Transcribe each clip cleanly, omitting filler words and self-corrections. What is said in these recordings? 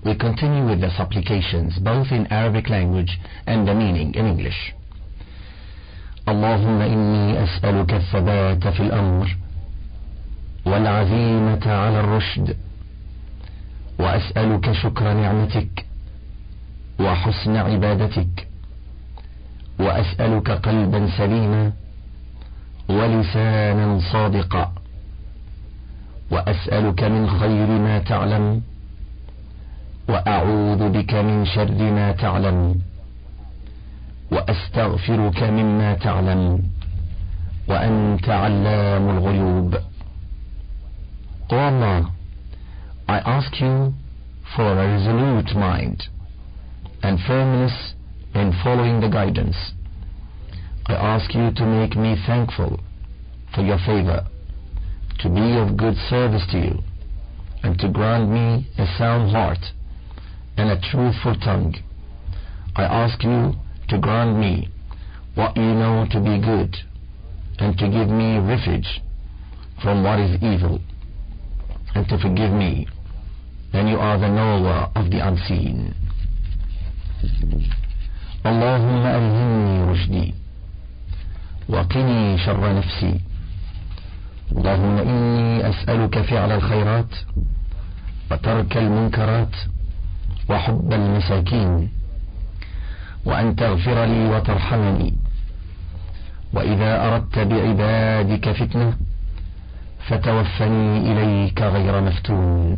we continue with the supplications both in Arabic language and the meaning in English. اللهم إني أسألك الثبات في الأمر والعزيمة على الرشد، وأسألك شكر نعمتك وحسن عبادتك، وأسألك قلبا سليما ولسانا صادقا، وأسألك من خير ما تعلم وأعوذ بك من شر ما تعلم، وأستغفرك مما تعلم وأنت علام الغيوب. O Allah, I ask you for a resolute mind and firmness in following the guidance. I ask you to make me thankful for your favor, to be of good service to you, and to grant me a sound heart and a truthful tongue. I ask you to grant me what you know to be good, and to give me refuge from what is evil, and to forgive me, and you are the knower of the unseen. اللهم ألهمني رشدي وقني شر نفسي. اللهم إني أسألك فعل الخيرات وترك المنكرات وحب المساكين، وأن تغفر لي وترحمني، وإذا أردت بعبادك فتنة فتوفني إليك غير مفتون.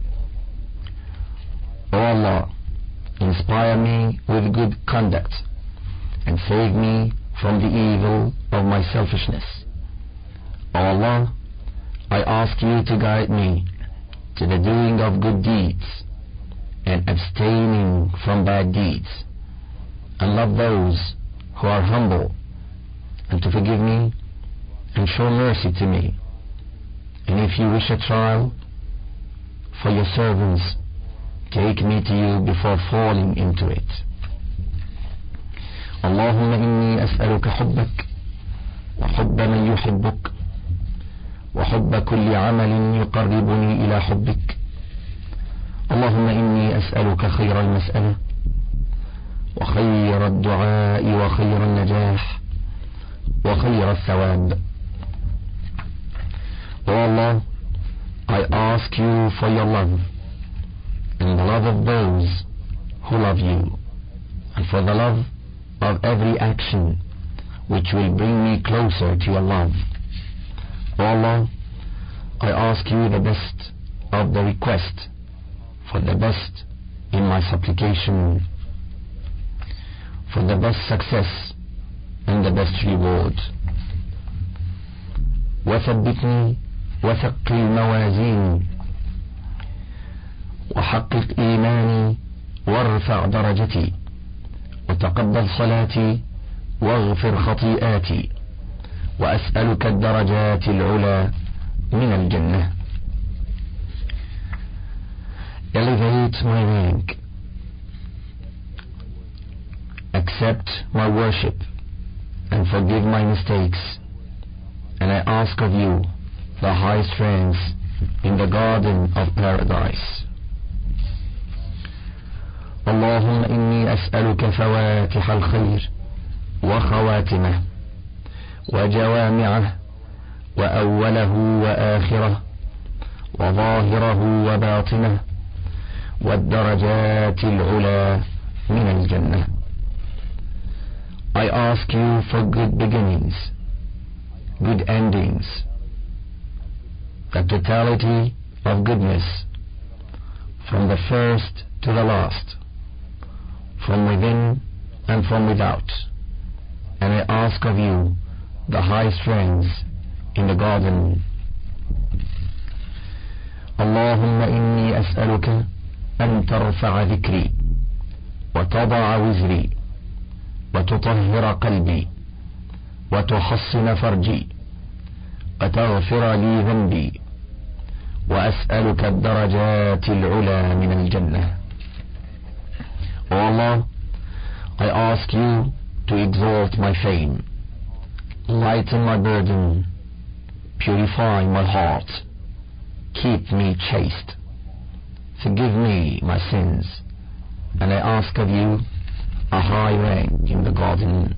O Allah, inspire me with good conduct and save me from the evil of my selfishness. O Allah, I ask you to guide me to the doing of good deeds and abstaining from bad deeds, and love those who are humble, and to forgive me and show mercy to me. And if you wish a trial for your servants, take me to you before falling into it. اللهم إني أسألك حبك وحب من يحبك وحب كل عمل يقربني إلى حبك. اللهم إني أسألك خير المسألة وخير الدعاء وخير النجاح وخير الثواب. O Allah, I ask you for your love and the love of those who love you, and for the love of every action which will bring me closer to your love. O Allah, I ask you the best of the request, for the best in my supplication, for the best success and the best reward. وثبتني وثقل موازيني وحقق إيماني وارفع درجتي وتقبل صلاتي واغفر خطيئاتي وأسألك الدرجات العلى من الجنة. Elevate my rank, accept my worship, and forgive my mistakes, and I ask of you the highest friends in the garden of paradise. اللهم إني أسألك فواتح الخير وخواتمه وجوامعه وأوله وآخره وظاهره وباطنه والدرجات العلى من الجنة. I ask you for good beginnings, good endings, the totality of goodness from the first to the last, from within and from without, and I ask of you the highest friends in the garden. اللهم إني أسألك أن ترفع ذكري وتضع وزري وتطهر قلبي وتحصن فرجي وتغفر لي ذنبي وأسألك الدرجات العلى من الجنة. O Allah, I ask you to exalt my fame, lighten my burden, purify my heart, keep me chaste, forgive me my sins, and I ask of you a high rank in the garden.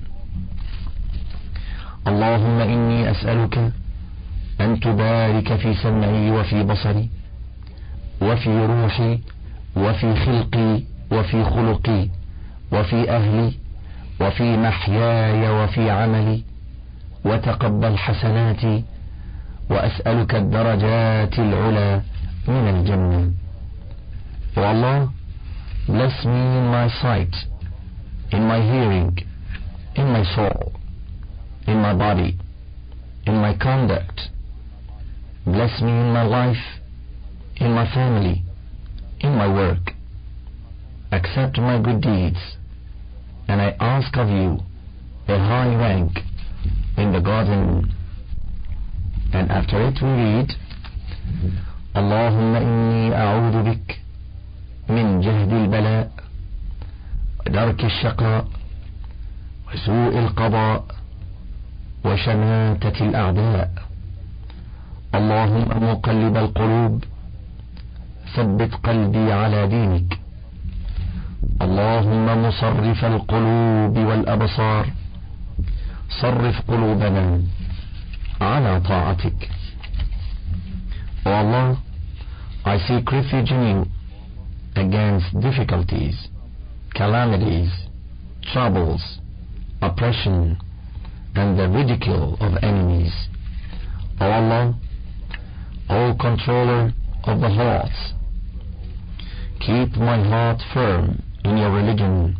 اللهم إني أسألك أن تبارك في سمعي وفي بصري وفي روحي وفي خلقي وفي خلقي وفي أهلي وفي محياي وفي عملي، وتقبل حسناتي، وأسألك الدرجات العلى من الجنة. O Allah, bless me in my sight, in my hearing, in my soul, in my body, in my conduct. Bless me in my life, in my family, in my work. Accept my good deeds, and I ask of you a high rank in the garden. And after it we read, اللهم إني أعوذ بك من جهد البلاء ودرك الشقاء وسوء القضاء وشماتة الأعداء. اللهم مقلب القلوب ثبت قلبي على دينك. اللهم مصرف القلوب والأبصار صرف قلوبنا على طاعتك. O Allah, I seek refuge in you against difficulties, calamities, troubles, oppression, and the ridicule of enemies. O Allah, O controller of the hearts, keep my heart firm in your religion.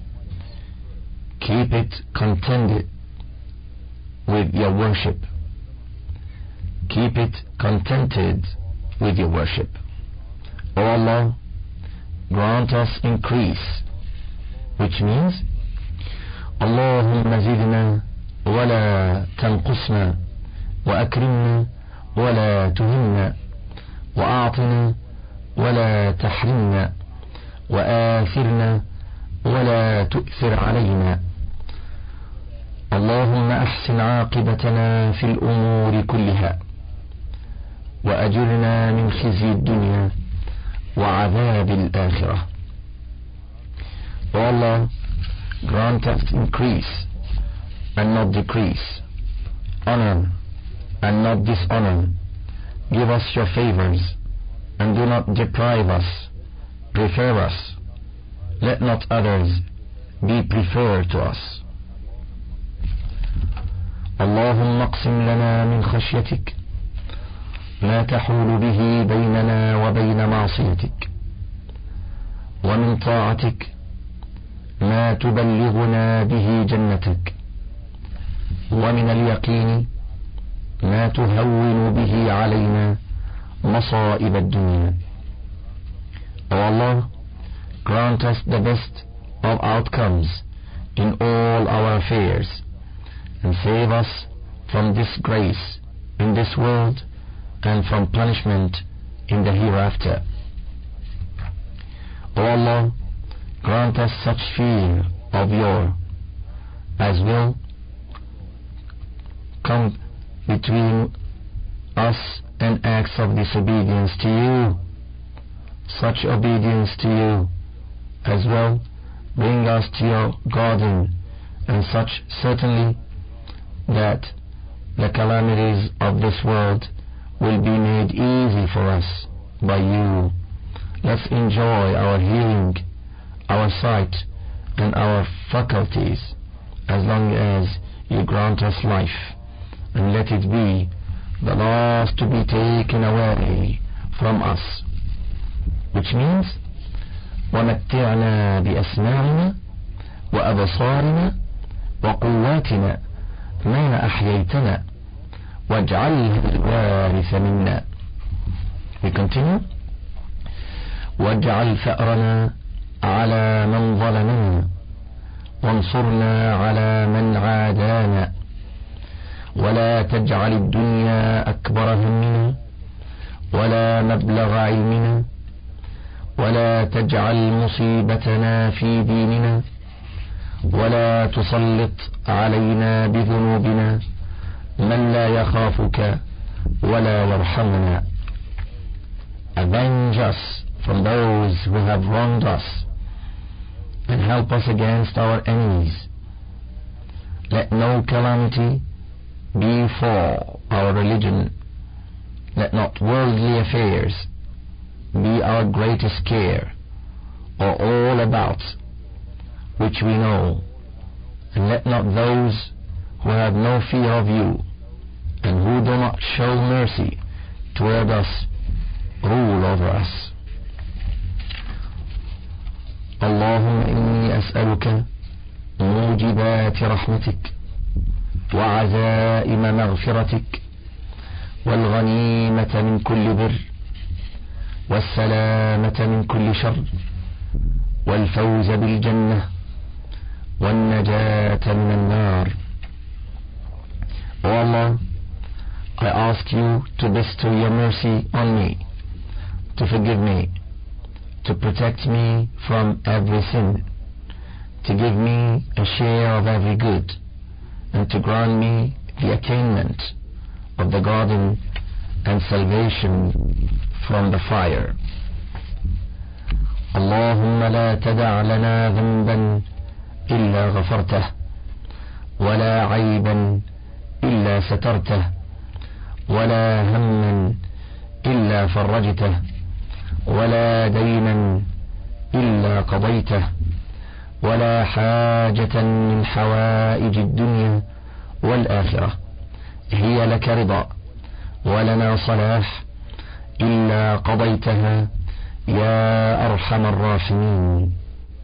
Keep it contented with your worship. Keep it contented with your worship. O Allah, grant us increase, which means اللهم زدنا ولا تنقصنا وأكرمنا ولا تهنا وأعطنا ولا تحرمنا وآثرنا ولا تؤثر علينا. اللهم أحسن عاقبتنا في الأمور كلها وأجرنا من خزي الدنيا وعذاب الآخرة. O Allah, grant us increase and not decrease, honor and not dishonor. Give us your favors and do not deprive us. Prefer us. Let not others be preferred to us. اللهم اقسم لنا من خشيتك ما تحول به بيننا وبين معصيتك، ومن طاعتك ما تبلغنا به جنتك، ومن اليقين ما تهون به علينا مصائب الدنيا. O Allah, grant us the best of outcomes in all our affairs, and save us from disgrace in this world and from punishment in the hereafter. O Allah, grant us such fear of your as will come between us and acts of disobedience to you, such obedience to you as well bring us to your garden, and such certainly that the calamities of this world will be made easy for us by you. Let's enjoy our hearing, our sight, and our faculties as long as you grant us life, and let it be the last to be taken away from us, which means ومتعنا بأسماعنا وأبصارنا وقواتنا ما أحييتنا واجعله الوارث منا. We continue. واجعل ثأرنا على من ظلمنا وانصرنا على من عادانا ولا تجعل الدنيا أكبر همنا ولا مبلغ علمنا ولا تجعل مصيبتنا في ديننا ولا تسلط علينا بذنوبنا من لا يخافك ولا يرحمنا. Avenge us from those who have wronged us, and help us against our enemies. Let no calamity befall our religion. Let not worldly affairs be our greatest care, or all about which we know, and let not those who have no fear of you, and who do not show mercy toward us, rule over us. اللهم إني أسألك موجبات رحمتك وعزائم مغفرتك والغنيمة من كل بر والسلامة من كل شر والفوز بالجنة والنجاة من النار. O Allah, I ask you to bestow your mercy on me, to forgive me, to protect me from every sin, to give me a share of every good, and to grant me the attainment of the garden and salvation from the fire. اللهم لا تدع لنا ذنبا إلا غفرته ولا عيبا إلا سترته ولا هما إلا فرجته ولا دينا إلا قضيته ولا حاجة من حوائج الدنيا والآخرة هي لك رضا ولنا صلاح إلا قضيتها يا أرحم الراحمين.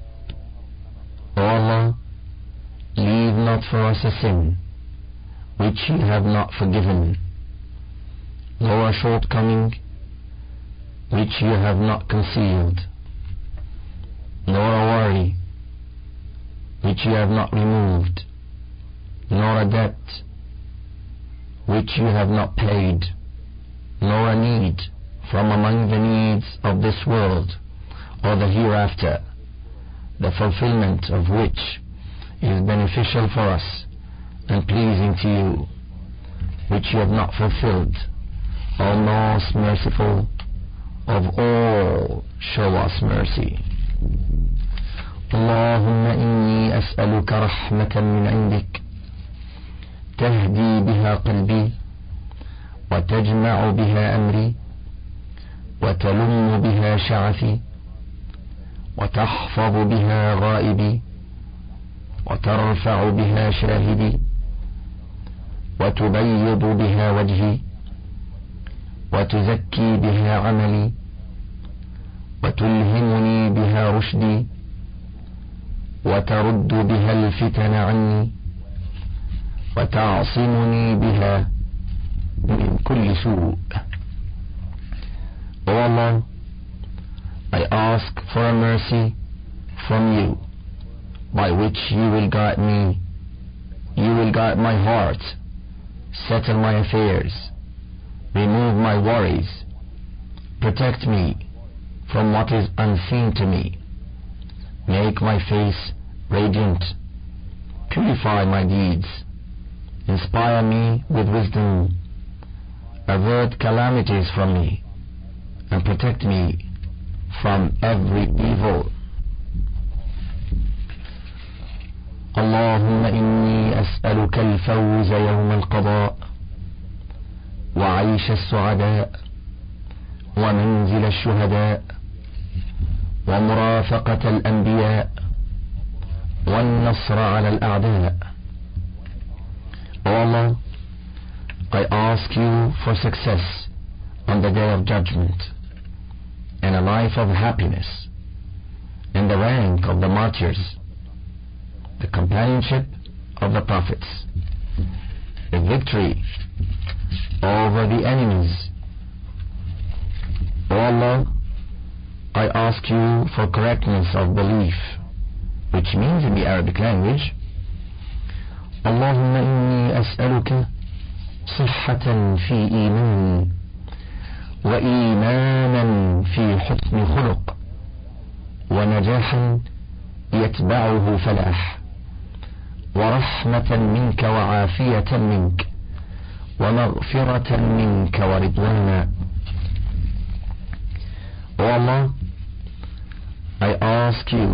O Allah, leave not for us a sin which you have not forgiven, nor a shortcoming which you have not concealed, nor a worry which you have not removed, nor a debt which you have not paid, nor a need from among the needs of this world or the hereafter, the fulfillment of which is beneficial for us and pleasing to you, which you have not fulfilled. O most merciful of all, show us mercy. اللهم إني أسألك رحمة من عندك تهدي بها قلبي وتجمع بها أمري وتلم بها شعثي وتحفظ بها غائبي وترفع بها شاهدي وتبيض بها وجهي وتزكي بها عملي وتلهمني بها رشدي وترد بها الفتن عني وتعصمني بها من كل سوء. O Allah, I ask for a mercy from you by which you will guide me. You will guide my heart, settle my affairs, remove my worries, protect me from what is unseen to me, make my face radiant, purify my deeds, inspire me with wisdom, avert calamities from me, and protect me from every evil. اللهم إني أسألك الفوز يوم القضاء وعيش السعداء ومنزل الشهداء ومرافقة الأنبياء والنصر على الأعداء. O Allah, I ask you for success on the day of judgment, and a life of happiness, and the rank of the martyrs, the companionship of the prophets, the victory over the enemies. O Allah, I ask you for correctness of belief, which means in the Arabic language, اللهم إني أسألك صحة في إيمان وإيمانا في حسن خلق ونجاحا يتبعه فلاح ورحمة منك وعافية منك ومغفرة منك ورضوانا. O Allah, I ask you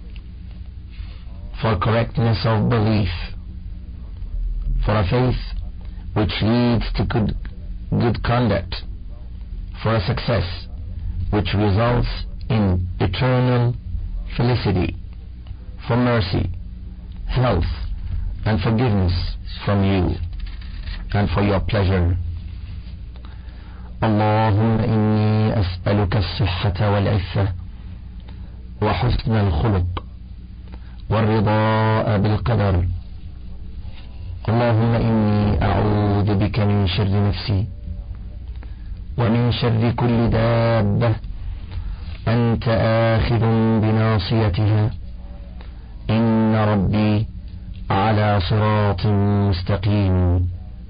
for correctness of belief, for a faith which leads to good conduct, for a success which results in eternal felicity, for mercy, health, and forgiveness from you, and for your pleasure. اللهم إني أسألك الصحة والعفة وحسن الخلق والرضاء بالقدر. اللهم إني أعوذ بك من شر نفسي ومن شر كل دابة أنت آخذ بناصيتها إن ربي على صراط مستقيم.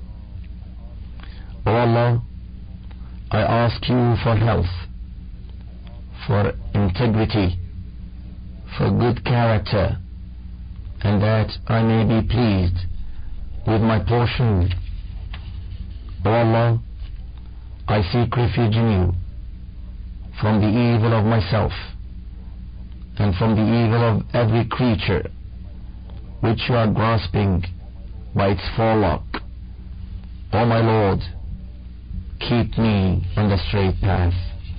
O Allah, I ask you for health, for integrity, for good character, and that I may be pleased with my portion. O Allah, I seek refuge in you from the evil of myself and from the evil of every creature which you are grasping by its forelock. O my Lord, keep me on the straight path.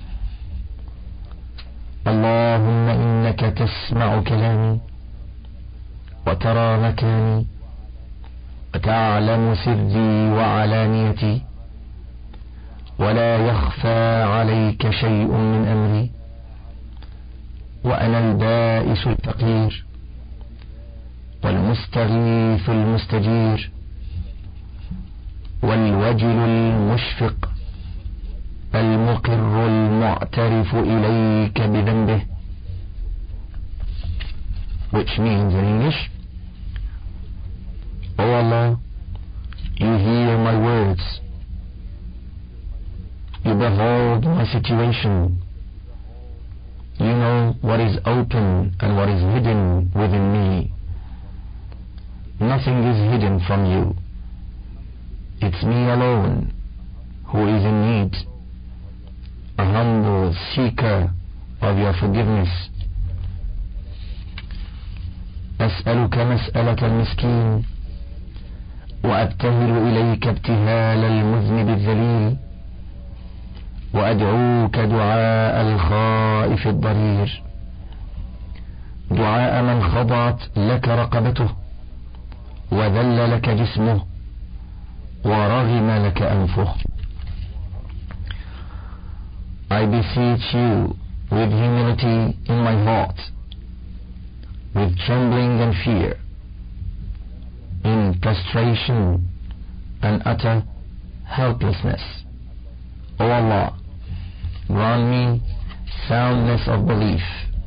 اللهم إنك تسمع كلامي وترى مكاني وتعلم سري وعلانيتي ولا يخفى عليك شيء من أمري وأنا البائس الفقير والمستغيث المستجير والوجل المشفق المقر المعترف إليك بذنبه, which means in English, O Allah, you hear my words, you behold my situation, you know what is open and what is hidden within me. Nothing is hidden from you. It's me alone who is in need, a humble seeker of your forgiveness. أسألك مسألة المسكين وأبتهل إليك ابتهال المذنب الذليل وأدعوك دعاء الخائف الضرير, دعاء من خضعت لك رقبته وذل لك جسمه ورغم لك أنفه. I beseech you with humility in my heart, with trembling and fear, in prostration and utter helplessness. O Allah, grant me soundness of belief,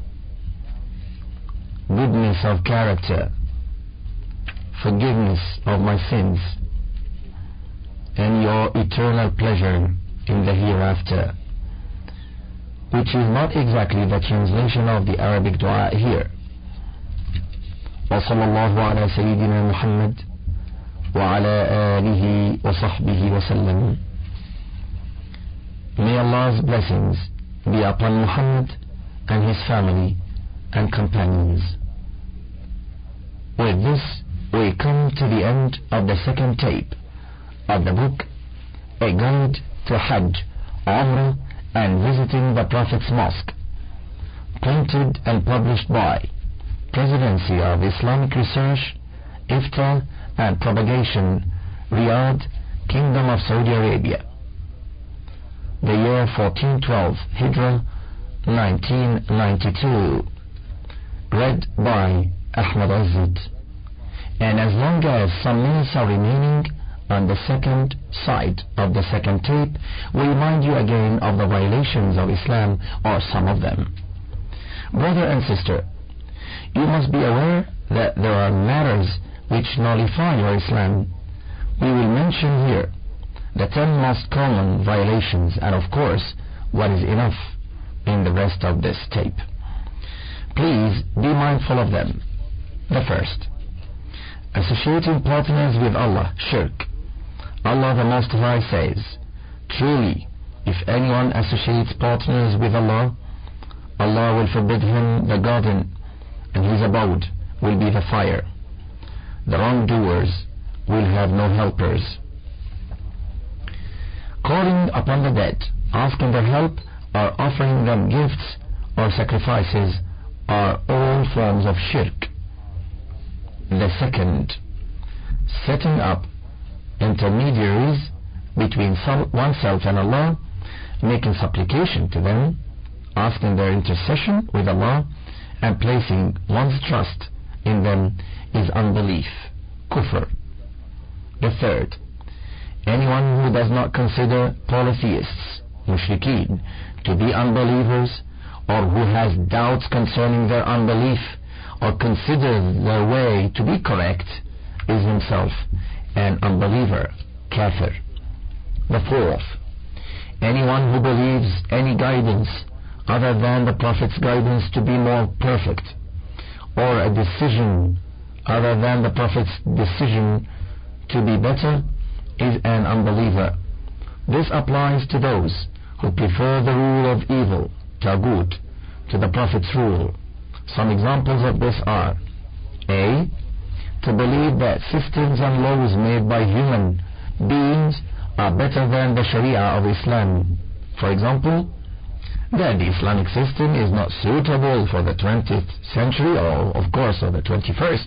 goodness of character, forgiveness of my sins, and your eternal pleasure in the hereafter, which is not exactly the translation of the Arabic dua here. وصلى الله على سيدنا محمد وعلى آله وصحبه وسلم. May Allah's blessings be upon Muhammad and his family and companions. With this, we come to the end of the second tape of the book, A Guide to Hajj, Umrah, and Visiting the Prophet's Mosque, printed and published by Presidency of Islamic Research, Iftar and Propagation, Riyadh, Kingdom of Saudi Arabia. The year 1412, Hijrah, 1992. Read by Ahmad Azzad. And as long as some minutes are remaining on the second side of the second tape, we remind you again of the violations of Islam, or some of them. Brother and sister, you must be aware that there are matters which nullify your Islam. We will mention here the 10 most common violations, and of course what is enough in the rest of this tape. Please be mindful of them. The first, associating partners with Allah, shirk. Allah the Most High says, truly, if anyone associates partners with Allah, Allah will forbid him the garden, and his abode will be the fire. The wrongdoers will have no helpers. Calling upon the dead, asking their help, or offering them gifts or sacrifices are all forms of shirk. The second, setting up intermediaries between oneself and Allah, making supplication to them, asking their intercession with Allah, and placing one's trust in them is unbelief, kufr. The third, anyone who does not consider polytheists, mushrikeen, to be unbelievers, or who has doubts concerning their unbelief, or considers their way to be correct, is himself an unbeliever, kafir. The fourth, anyone who believes any guidance other than the Prophet's guidance to be more perfect, or a decision other than the Prophet's decision to be better, is an unbeliever. This applies to those who prefer the rule of evil, taghut, to the Prophet's rule. Some examples of this are: A. To believe that systems and laws made by human beings are better than the Sharia of Islam. For example, that the Islamic system is not suitable for the 20th century, or of course for the 21st.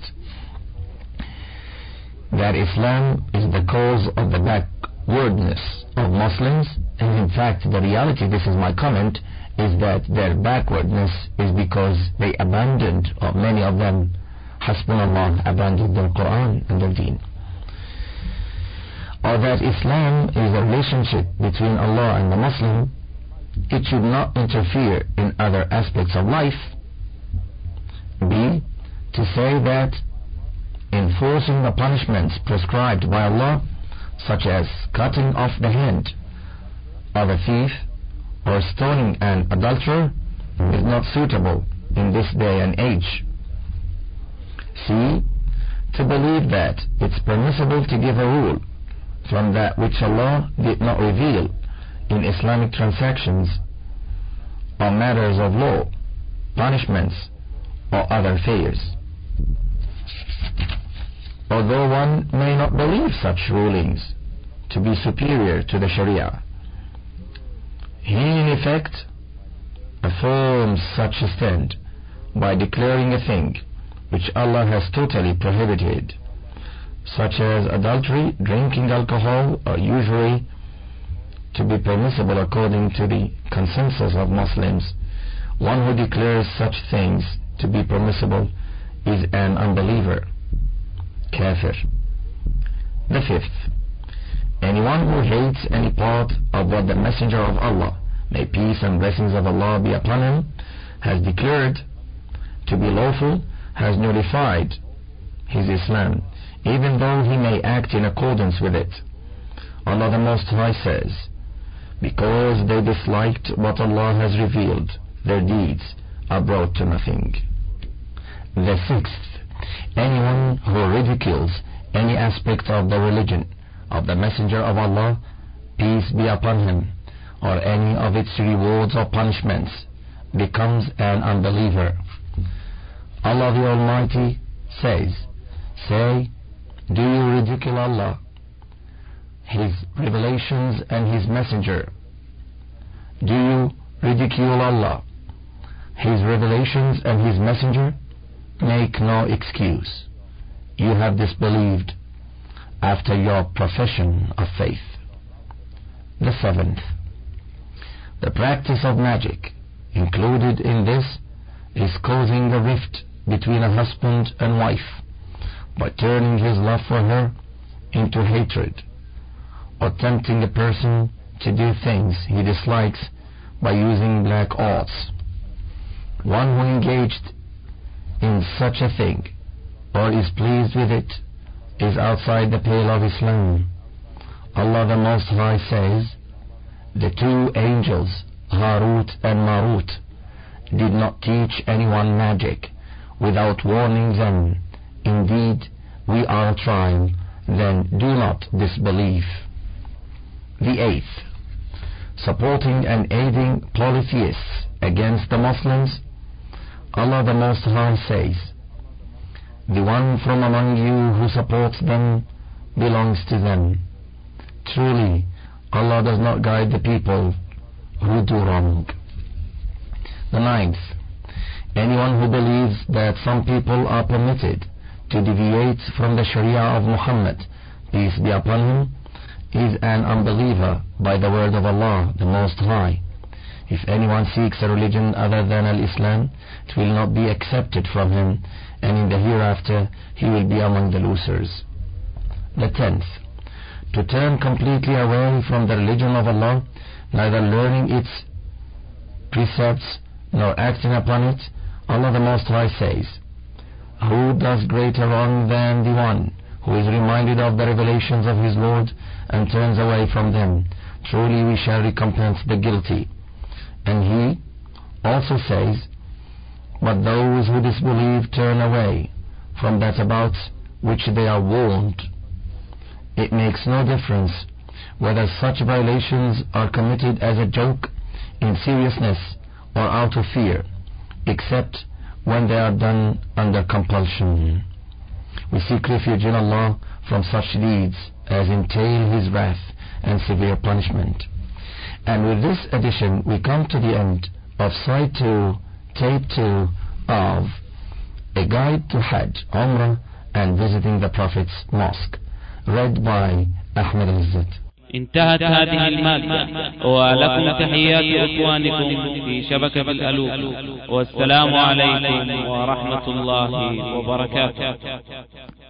That Islam is the cause of the backwardness of Muslims, and in fact the reality, this is my comment, is that their backwardness is because they abandoned, or many of them, Hasbunallah, abandoned their Quran and their deen. Or that Islam is a relationship between Allah and the Muslim, it should not interfere in other aspects of life. B. To say that enforcing the punishments prescribed by Allah, such as cutting off the hand of a thief or stoning an adulterer, is not suitable in this day and age. C. To believe that it's permissible to give a rule from that which Allah did not reveal in Islamic transactions or matters of law, punishments, or other affairs. Although one may not believe such rulings to be superior to the Sharia, he in effect affirms such a stand by declaring a thing which Allah has totally prohibited, such as adultery, drinking alcohol, or usury, to be permissible according to the consensus of Muslims. One who declares such things to be permissible is an unbeliever, kafir. The fifth, anyone who hates any part of what the Messenger of Allah, may peace and blessings of Allah be upon him, has declared to be lawful, has nullified his Islam, even though he may act in accordance with it. Allah the Most High says, because they disliked what Allah has revealed, their deeds are brought to nothing. The sixth, anyone who ridicules any aspect of the religion of the Messenger of Allah, peace be upon him, or any of its rewards or punishments, becomes an unbeliever. Allah the Almighty says, say, do you ridicule Allah, His revelations and His Messenger? Do you ridicule Allah, His revelations and His Messenger? Make no excuse. You have disbelieved after your profession of faith. The seventh, the practice of magic included in this is causing a rift between a husband and wife by turning his love for her into hatred, or tempting a person to do things he dislikes by using black arts. One who engaged in such a thing or is pleased with it is outside the pale of Islam. Allah the Most High says, the two angels, Harut and Marut, did not teach anyone magic without warning them. Indeed, we are a trial, then do not disbelieve. The eighth, supporting and aiding polytheists against the Muslims, Allah the Most High says, "The one from among you who supports them belongs to them. Truly, Allah does not guide the people who do wrong." The ninth, anyone who believes that some people are permitted to deviate from the Sharia of Muhammad, peace be upon him, is an unbeliever by the word of Allah the Most High. If anyone seeks a religion other than Al-Islam, it will not be accepted from him, and in the hereafter he will be among the losers. The 10th, to turn completely away from the religion of Allah, neither learning its precepts nor acting upon it, Allah the Most High says, "Who does greater wrong than the one who is reminded of the revelations of his Lord and turns away from them? Truly we shall recompense the guilty." And he also says, "But those who disbelieve turn away from that about which they are warned. It makes no difference whether such violations are committed as a joke, in seriousness, or out of fear, except when they are done under compulsion. We seek refuge in Allah from such deeds as entail His wrath and severe punishment." And with this addition we come to the end of Side 2, Tape 2 of A Guide to Hajj, Umrah and Visiting the Prophet's Mosque, read by Ahmed Al-Izzat. انتهت هذه المادة، ولكم تحيات إخوانكم في شبكة الألوف، والسلام عليكم ورحمة الله وبركاته.